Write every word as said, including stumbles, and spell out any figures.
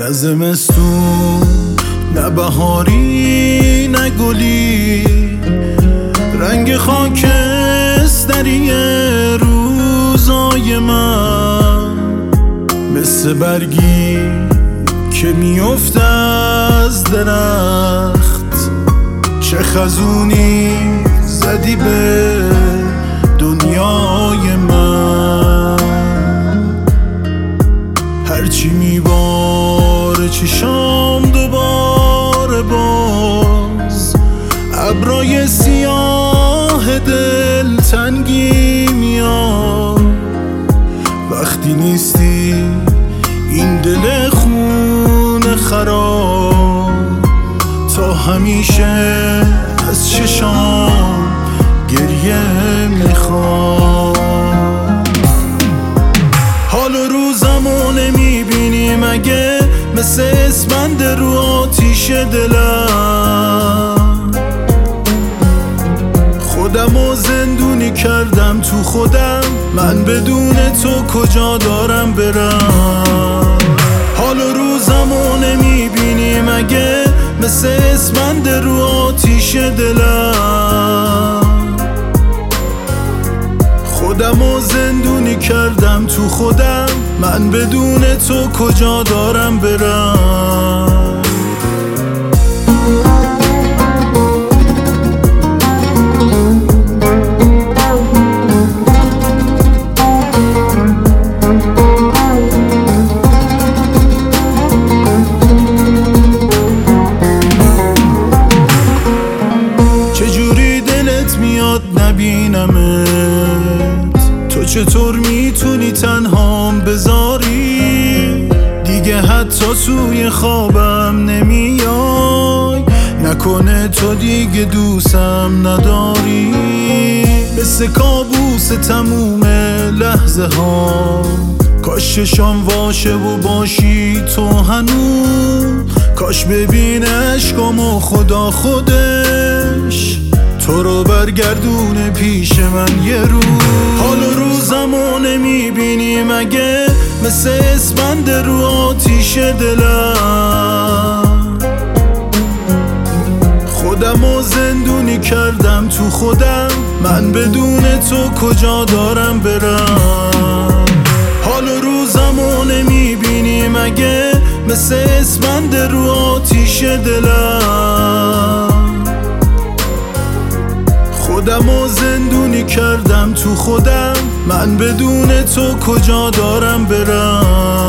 نه زمستون نه بهاری نه گلی، رنگ خاکستری روزای من مثل برگی که میفته از درخت. چه خزونی زدی به دنیای من، هرچی میباره چشام دوباره باز، ابرای سیاه دل تنگی میاد. وقتی نیستی این دل خون خراب تا همیشه از چشام گریه میخواد. حال و روزمو نمیبینی مگه؟ مثل اسفند رو آتیش دلم، خودمو زندونی کردم تو خودم، من بدون تو کجا دارم برم؟ حال و روزمو نمیبینی مگه؟ مثل اسفند رو آتیش دلم، خودمو زندونی کردم تو خودم، من بدون تو کجا دارم برم؟ چجوری دلت میاد نبینمت؟ تو چطور میتونی تنهام بذاری؟ دیگه حتی توی خوابم نمیای، نکنه تو دیگه دوستم نداری؟ مثل کابوس تموم لحظه ها، کاش چشام واشه و باشی تو هنوز، کاش ببین عشقامو خدا خودش تو رو برگردونه پیش من یه روز. حال و روزمو نمیبینی مگه؟ مثل اسفند رو آتیش دلم، خودمو زندونی کردم تو خودم، من بدون تو کجا دارم برم؟ حال و روزمو نمیبینی مگه؟ مثل اسفند رو آتیش دلم، خودمو زندونی کردم تو خودم، من بدون تو کجا دارم برم؟